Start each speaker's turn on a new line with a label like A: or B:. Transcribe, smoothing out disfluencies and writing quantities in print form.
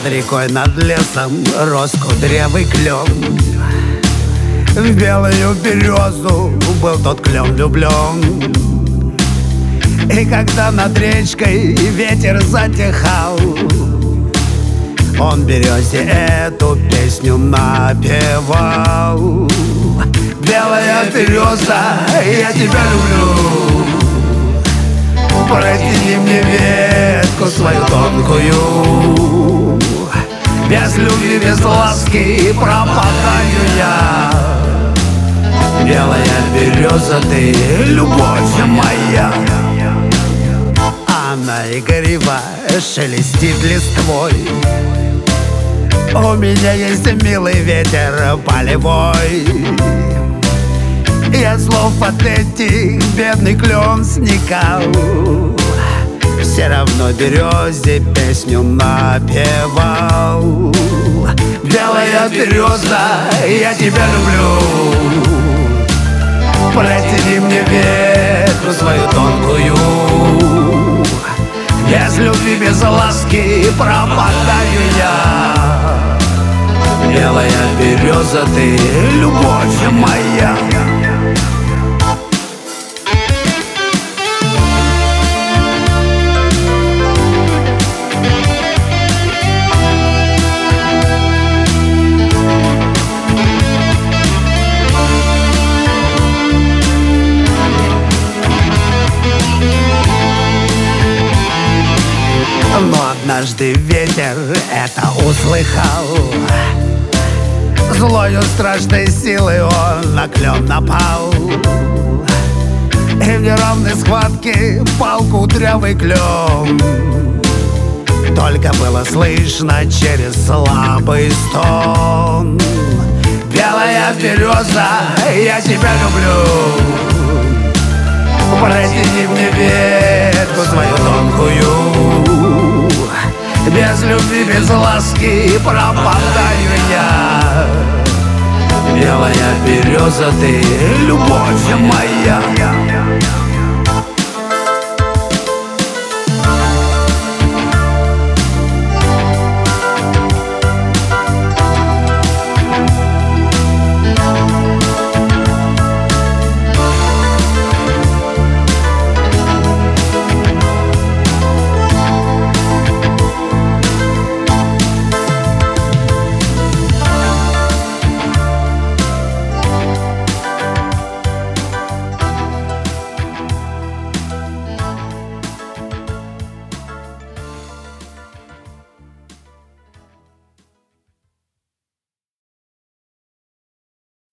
A: Над рекой, над лесом рос кудрявый клен. В белую березу был тот клен влюблен. И когда над речкой ветер затихал, он березе эту песню напевал. Белая береза, я тебя люблю, протяни мне ветку свою тонкую. Без любви, без ласки пропадаю я. Белая береза, ты любовь моя. Она игриво шелестит листвой. У меня есть милый ветер полевой. Я слов от этих бедный клен сникал, все равно березе песню напевал. Белая береза, я тебя люблю, протяни мне ветку свою тонкую. Без любви, без ласки пропадаю я. Белая береза, ты любовь моя. Но однажды ветер это услыхал. Злою страшной силой он на клен напал. И в неравной схватке пал кудрявый клен. Только было слышно через слабый стон. Белая береза, я тебя люблю, протяни мне ветку свою тонкую. Без любви, без ласки пропадаю я. Белая береза, ты любовь моя.